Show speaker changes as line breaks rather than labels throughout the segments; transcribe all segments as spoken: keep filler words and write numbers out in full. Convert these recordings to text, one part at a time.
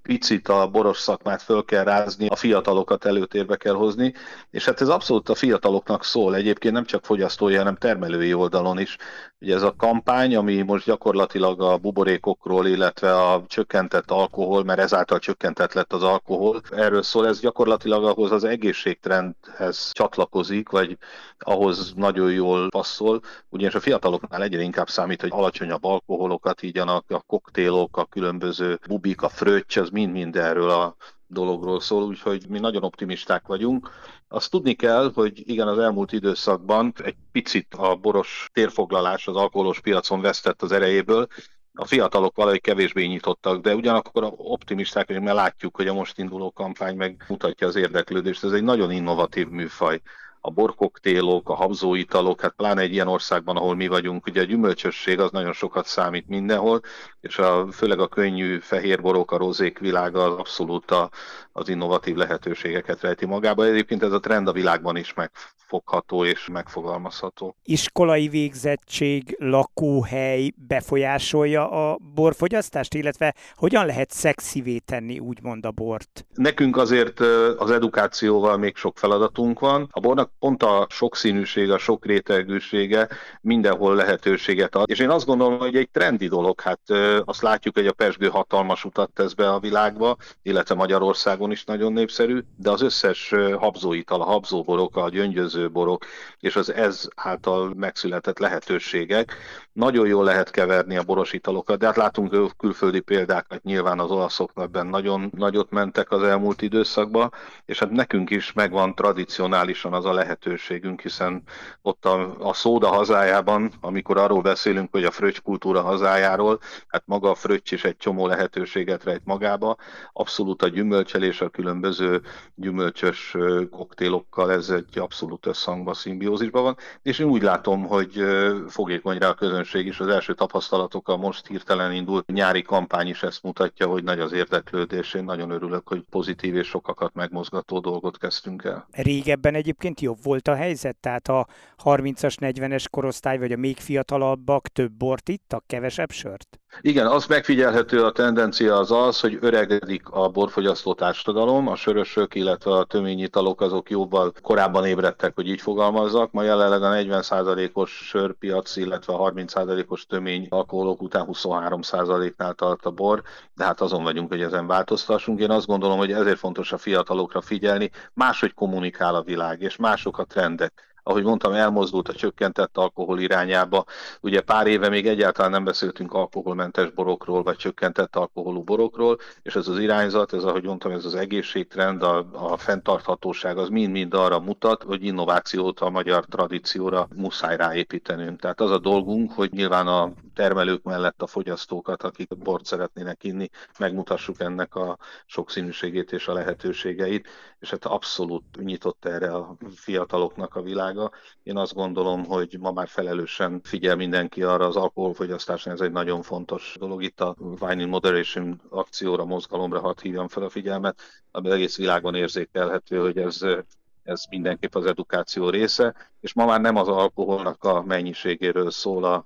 picit a boros szakmát föl kell rázni, a fiatalokat előtérbe kell hozni, és hát ez abszolút a fiataloknak szól, egyébként nem csak fogyasztói, hanem termelői oldalon is. Ugye ez a kampány, ami most gyakorlatilag a buborékokról, illetve a csökkentett alkohol, mert ezáltal csökkentett lett az alkohol, erről szól, ez gyakorlatilag ahhoz az egészségtrendhez csatlakozik, vagy ahhoz nagyon jól passzol, ugyanis a fiataloknál egyre inkább számít, hogy alacsonyabb alkoholokat ígyanak, a koktélok, a különböző bubik, a fröccs, az mind-mind erről a dologról szól, úgyhogy mi nagyon optimisták vagyunk. Azt tudni kell, hogy igen, az elmúlt időszakban egy picit a boros térfoglalás az alkoholos piacon vesztett az erejéből, a fiatalok valahogy kevésbé nyitottak, de ugyanakkor optimisták, hogy mert látjuk, hogy a most induló kampány megmutatja az érdeklődést. Ez egy nagyon innovatív műfaj. A borkoktélok, a habzóitalok, hát pláne egy ilyen országban, ahol mi vagyunk, ugye a gyümölcsösség az nagyon sokat számít mindenhol, és a, főleg a könnyű fehérborok, a rozék világa az abszolút a, az innovatív lehetőségeket rejti magába. Egyébként ez a trend a világban is megfogható és megfogalmazható.
Iskolai végzettség, lakóhely befolyásolja a borfogyasztást, illetve hogyan lehet szexivé tenni úgymond a bort?
Nekünk azért az edukációval még sok feladatunk van. A bornak pont a sokszínűsége, a sokrétegűsége mindenhol lehetőséget ad. És én azt gondolom, hogy egy trendi dolog, hát azt látjuk, hogy a pezsgő hatalmas utat tesz be a világba, illetve Magyarországon is nagyon népszerű, de az összes habzóital, a habzóborok, a gyöngyöző borok és az ez által megszületett lehetőségek, nagyon jól lehet keverni a boros italokat, de hát látunk külföldi példákat, nyilván az olaszok ebben nagyon nagyot mentek az elmúlt időszakban, és hát nekünk is megvan tradicionálisan az a lehetőségünk, hiszen ott a, a szóda hazájában, amikor arról beszélünk, hogy a fröccs kultúra hazájáról, hát maga a fröccs is egy csomó lehetőséget rejt magába, abszolút a gyümölcselés, a különböző gyümölcsös koktélokkal ez egy abszolút összhangban, szimbiózisban van, és én úgy látom, hogy fogékony rá a közönség is, az első tapasztalatokkal most hirtelen indult nyári kampány is ezt mutatja, hogy nagy az érdeklődés, én nagyon örülök, hogy pozitív és sokakat megmozgató dolgot kezdtünk el.
Régebben egyébként jobb volt a helyzet, tehát a harmincas, negyvenes korosztály vagy a még fiatalabbak több bort ittak, kevesebb sört?
Igen, az megfigyelhető, a tendencia az az, hogy öregedik a borfogyasztó társadalom, a sörösök, illetve a töményitalok azok jóval korábban ébredtek, hogy így fogalmazzak. Ma jelenleg a negyven százalékos sörpiac, illetve a harminc százalékos tömény alkoholok után huszonhárom százaléknál tart a bor, de hát azon vagyunk, hogy ezen változtassunk. Én azt gondolom, hogy ezért fontos a fiatalokra figyelni, máshogy kommunikál a világ, és mások a trendek. Ahogy mondtam, elmozdult a csökkentett alkohol irányába. Ugye pár éve még egyáltalán nem beszéltünk alkoholmentes borokról, vagy csökkentett alkoholú borokról, és ez az irányzat, ez ahogy mondtam, ez az egészségtrend, a, a fenntarthatóság, az mind-mind arra mutat, hogy innovációt a magyar tradícióra muszáj ráépítenünk. Tehát az a dolgunk, hogy nyilván a termelők mellett a fogyasztókat, akik bort szeretnének inni, megmutassuk ennek a sokszínűségét és a lehetőségeit, és hát abszolút nyitott erre a fiataloknak a világ. Én azt gondolom, hogy ma már felelősen figyel mindenki arra az alkoholfogyasztásra, ez egy nagyon fontos dolog. Itt a Wine in Moderation akcióra, mozgalomra hadd hívjam fel a figyelmet, ami egész világon érzékelhető, hogy ez, ez mindenképp az edukáció része, és ma már nem az alkoholnak a mennyiségéről szól a,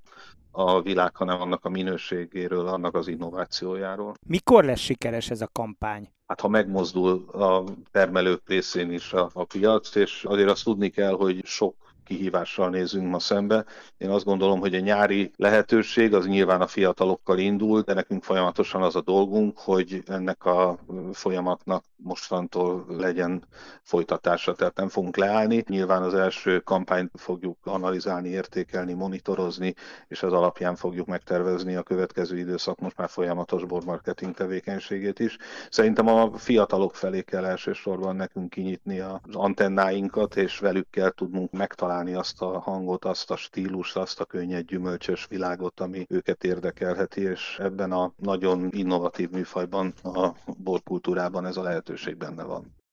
a világ, hanem annak a minőségéről, annak az innovációjáról.
Mikor lesz sikeres ez a kampány?
Hát ha megmozdul a termelők részén is a, a piac, és azért azt tudni kell, hogy sok kihívással nézünk ma szembe. Én azt gondolom, hogy a nyári lehetőség az nyilván a fiatalokkal indul, de nekünk folyamatosan az a dolgunk, hogy ennek a folyamatnak mostantól legyen folytatása, tehát nem fogunk leállni. Nyilván az első kampányt fogjuk analizálni, értékelni, monitorozni, és az alapján fogjuk megtervezni a következő időszak most már folyamatos bormarketing tevékenységét is. Szerintem a fiatalok felé kell elsősorban nekünk kinyitni az antennáinkat, és velük kell tudnunk megtalálni azt a hangot, azt a stílust, azt a könnyed gyümölcsös világot, ami őket érdekelheti, és ebben a nagyon innovatív műfajban, a borkultúrában ez a lehetőség benne van.